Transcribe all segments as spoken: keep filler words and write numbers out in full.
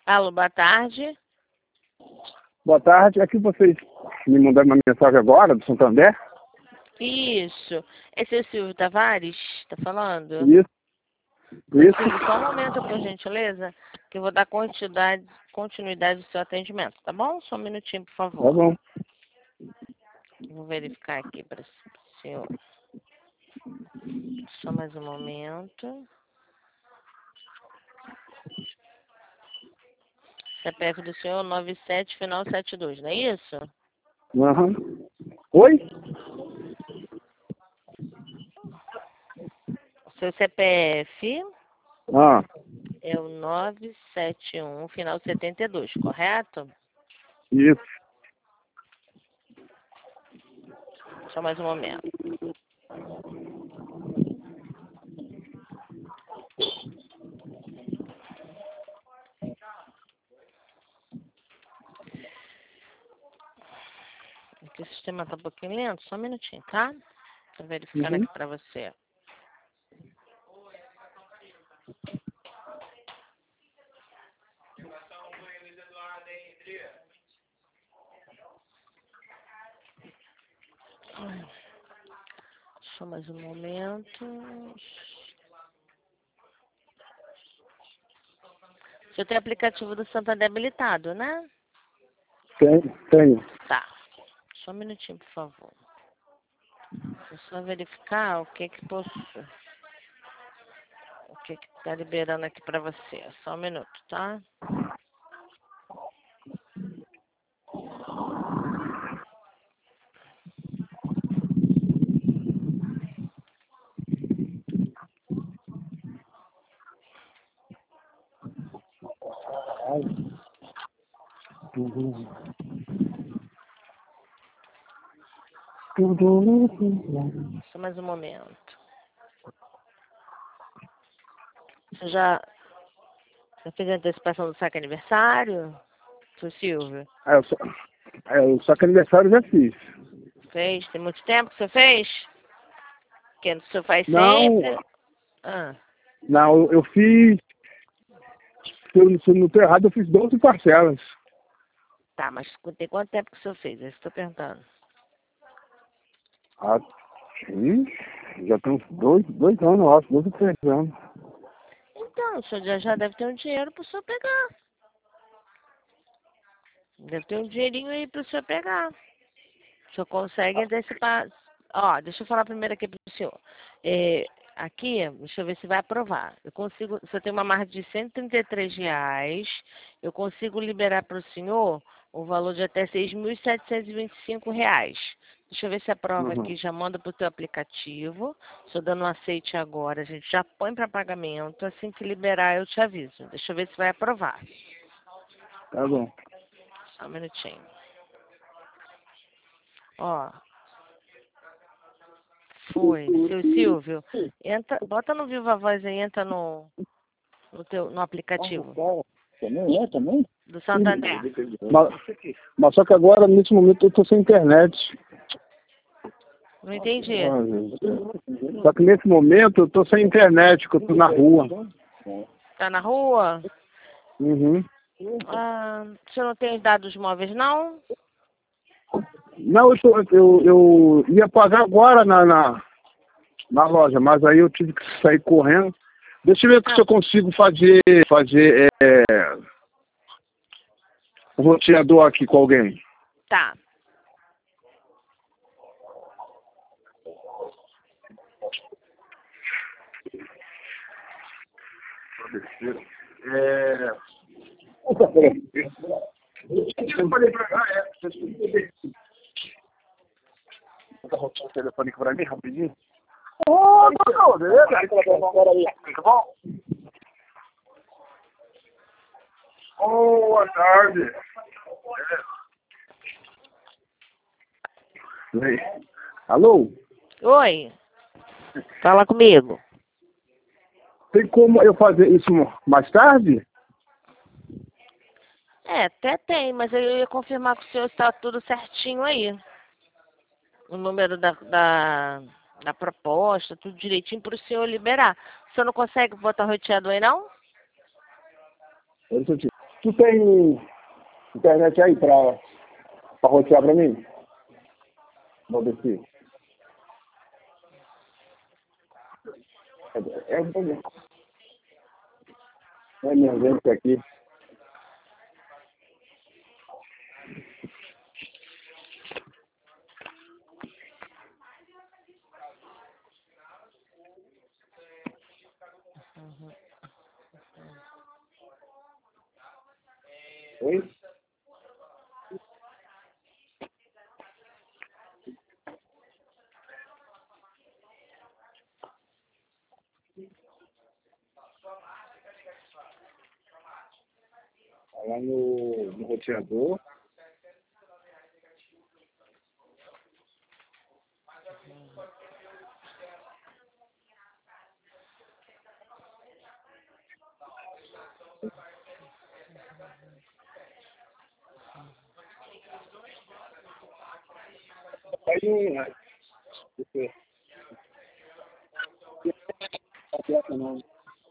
Alô, boa tarde. Boa tarde. Aqui vocês me mandaram uma mensagem agora do Santander? Isso. Esse é o Silvio Tavares? Tá falando? Isso. Isso. Silvio, só um momento, por gentileza, que eu vou dar continuidade, continuidade do seu atendimento, tá bom? Só um minutinho, por favor. Tá bom. Vou verificar aqui para o senhor. Só mais um momento. C P F do senhor nove sete, final sete dois, não é isso? Uhum. Oi? O seu C P F Ah, é o nove sete um, final setenta e dois, correto? isso. Só mais um momento. Aqui o sistema tá um pouquinho lento, só um minutinho, tá? Tô verificando Uhum. aqui pra você. Só mais um momento. Você tem aplicativo do Santander habilitado, né? Tenho, tenho. Tá. Só um minutinho, por favor. Vou só verificar o que que posso... O que que tá liberando aqui pra você. Só um minuto, tá? Uhum. Só mais um momento. Você já, já fez a antecipação do saque aniversário? Seu Silvio? É, eu só, é, eu só que aniversário eu já fiz. Fez? Tem muito tempo que você fez? Que o senhor faz Não, sempre? Ah, não, eu, eu fiz. Se eu, se eu não estou errado, eu fiz doze parcelas. tá, mas tem quanto tempo que o senhor fez? É isso que eu tô perguntando. Ah, sim. Já tem uns dois, dois anos, eu acho, dois ou três anos. Então, o senhor já, já deve ter um dinheiro pro senhor pegar. Deve ter um dinheirinho aí pro senhor pegar. O senhor consegue antecipar. Ó, deixa eu falar primeiro aqui pro senhor. É, aqui, deixa eu ver se vai aprovar. Eu consigo, se eu tenho uma margem de cento e trinta e três reais, eu consigo liberar para o senhor o valor de até seis mil setecentos e vinte e cinco reais. Deixa eu ver se aprova Uhum. aqui, já manda pro teu aplicativo. Estou dando um aceite agora, a gente já põe para pagamento. Assim que liberar, eu te aviso. Deixa eu ver se vai aprovar. Tá bom. Só um minutinho. Ó, foi. Seu Silvio, entra, bota no Viva Voz aí, entra no, no, teu, no aplicativo Também é, também? do Santander. Mas, mas só que agora, nesse momento, eu tô sem internet. Não entendi. Ah, gente. Só que nesse momento eu tô sem internet, que eu tô na rua. Tá na rua? Uhum. Ah, você não tem dados móveis, não? Não, eu, tô, eu, eu ia pagar agora na, na, na loja, mas aí eu tive que sair correndo. Deixa eu ver Ah, se eu consigo fazer, fazer é, um roteador aqui com alguém. tá. É... Eu falei pra... Ah, é. Você rotear o telefone aqui pra mim, rapidinho? Ô, doutor, beleza? Tá bom? Boa tarde. É. Alô? Oi, fala comigo. Tem como eu fazer isso mais tarde? É, até tem, mas eu ia confirmar com o senhor se tá tudo certinho aí. O número da, da, da proposta, tudo direitinho para o senhor liberar. O senhor não consegue botar roteador aí, não? Eu sou Tu tem internet aí pra, pra rotear pra mim? Vou descer. É, é, é emergência aqui. Oi? Tá lá no, no roteador. Aí um. Não.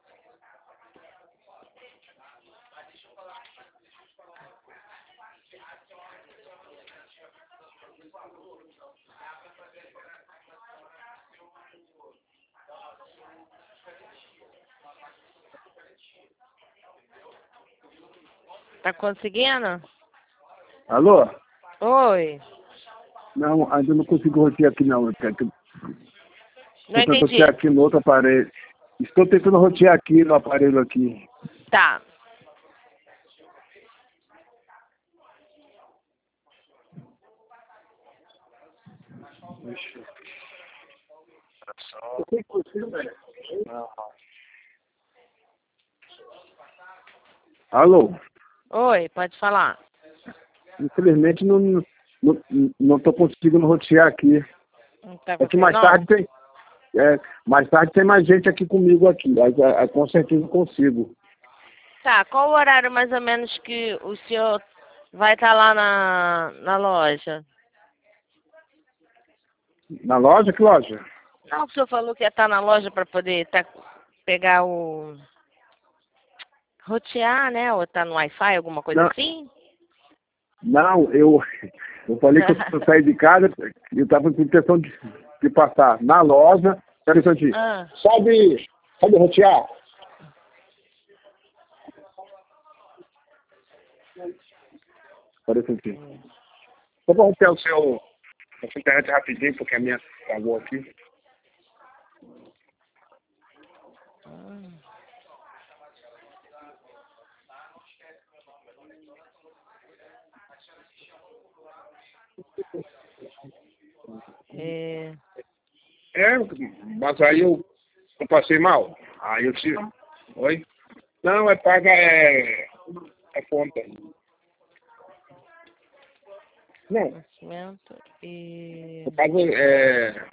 Tá conseguindo? Alô? Oi. Não, ainda não consigo rotear aqui não. Estou Não tentando entendi. rotear aqui no outro aparelho. Estou tentando rotear aqui no aparelho aqui. Tá. Ixi. Eu sei que consigo, velho. Alô? Oi, pode falar. Infelizmente não não não estou conseguindo rotear aqui. Não tá É que conseguindo, mais não? tarde tem é, mais tarde tem mais gente aqui comigo aqui. Aí, aí, com certeza eu consigo. Tá, qual o horário mais ou menos que o senhor vai estar lá na, na loja? Na loja? Que loja? Não, o senhor falou que ia estar na loja para poder tá, pegar o... rotear, né? Ou tá no Wi-Fi, alguma coisa Não, assim? não eu, eu falei que eu, eu saí de casa e eu estava com intenção de, de passar na loja. Espera um instantinho. ah, Sabe, sabe rotear? Espera um instantinho. Só para rotear o seu, a sua internet rapidinho, porque a minha travou aqui. é... É, mas aí eu, eu passei mal. Aí eu te... Oi? Não, é paga, é, é conta. Não, Nascimento e... no caso, é...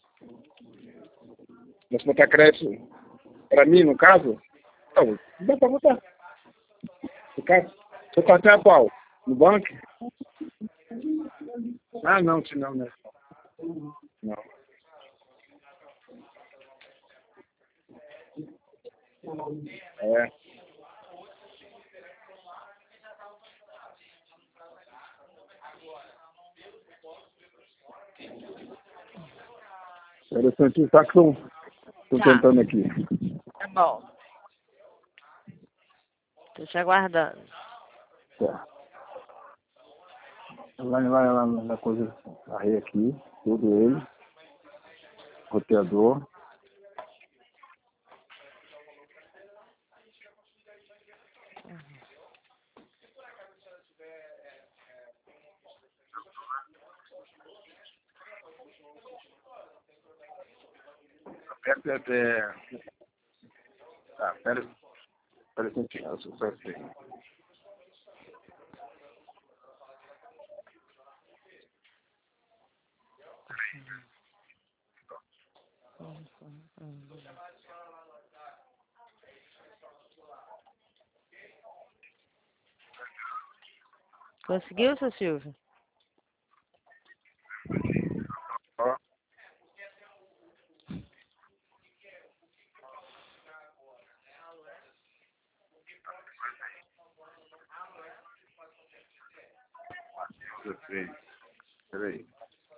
Você botar crédito para mim, no caso? Não, dá para botar. No caso, seu cartão é qual? No banco? Ah, não, se não, né? Não. É. Interessante, tá que estão Tá, tentando aqui. tá bom. Tô te aguardando. Tá. Vai lá, lá na coisa, aí aqui, tudo ele, roteador. Aperta até. Tá, pera, pera um pouquinho, eu só sei. Conseguiu, seu Silvio? Ó, Sim. Peraí.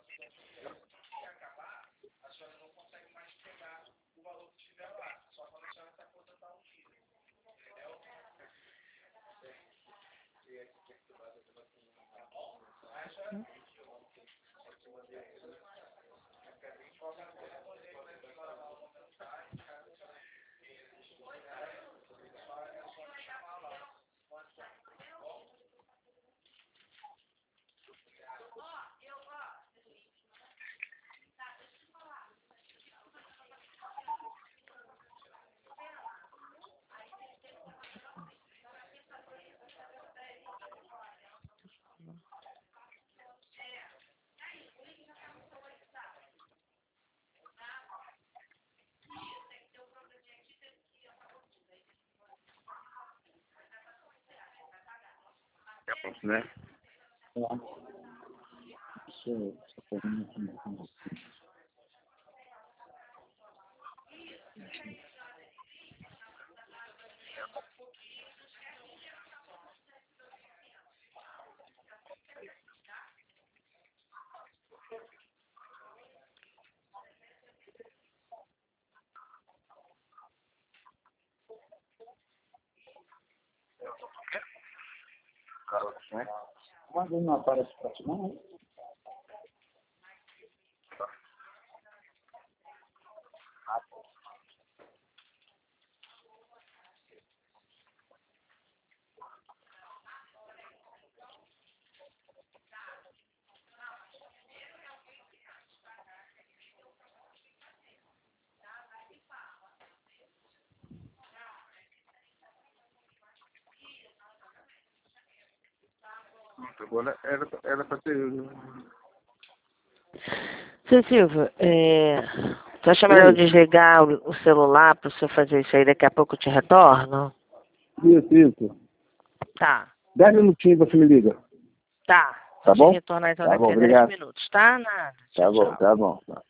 Né? Carlos, né? Mas ele não aparece pra ti, não, né? Agora era, era pra ter. Seu Silvio, é... tá chamando eu desligar o, o celular para o senhor fazer isso aí, daqui a pouco eu te retorno? Isso, isso. Tá, Dez minutinhos você me liga. tá. Tá Vou bom? te retornar então Tá daqui bom, a dez obrigado. minutos, tá? Nada. Tá Tchau, bom, tchau. tá bom. Tá.